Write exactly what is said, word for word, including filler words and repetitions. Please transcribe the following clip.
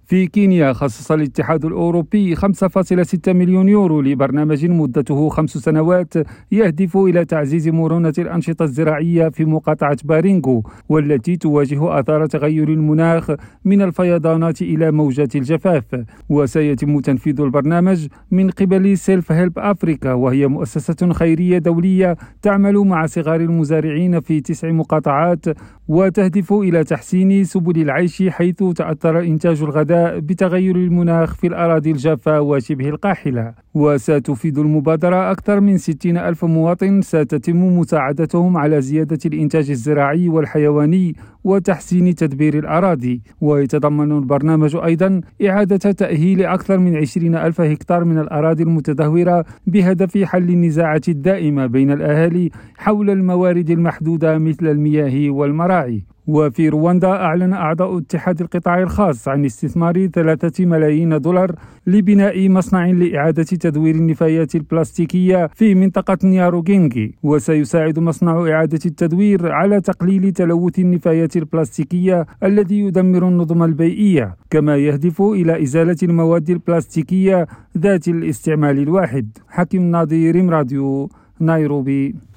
في كينيا خصص الاتحاد الأوروبي خمسة فاصلة ستة مليون يورو لبرنامج مدته خمس سنوات يهدف إلى تعزيز مرونة الأنشطة الزراعية في مقاطعة بارينغو، والتي تواجه آثار تغير المناخ من الفيضانات إلى موجات الجفاف. وسيتم تنفيذ البرنامج من قبل سيلف هيلب أفريكا، وهي مؤسسة خيرية دولية تعمل مع صغار المزارعين في تسع مقاطعات، وتهدف إلى تحسين سبل العيش حيث تأثر إنتاج الغذاء بتغير المناخ في الأراضي الجافة وشبه القاحلة. وستفيد المبادرة أكثر من ستين ألف مواطن ستتم مساعدتهم على زيادة الإنتاج الزراعي والحيواني وتحسين تدبير الأراضي. ويتضمن البرنامج أيضا إعادة تأهيل أكثر من عشرين ألف هكتار من الأراضي المتدهورة بهدف حل النزاعات الدائمة بين الأهالي حول الموارد المحدودة مثل المياه والمراعي. وفي رواندا أعلن أعضاء اتحاد القطاع الخاص عن استثمار ثلاثة ملايين دولار لبناء مصنع لإعادة تدوير النفايات البلاستيكية في منطقة نياروغينغي، وسيساعد مصنع إعادة التدوير على تقليل تلوث النفايات البلاستيكية الذي يدمر النظم البيئية، كما يهدف إلى إزالة المواد البلاستيكية ذات الاستعمال الواحد. حكيم ناظر، راديو نيروبي.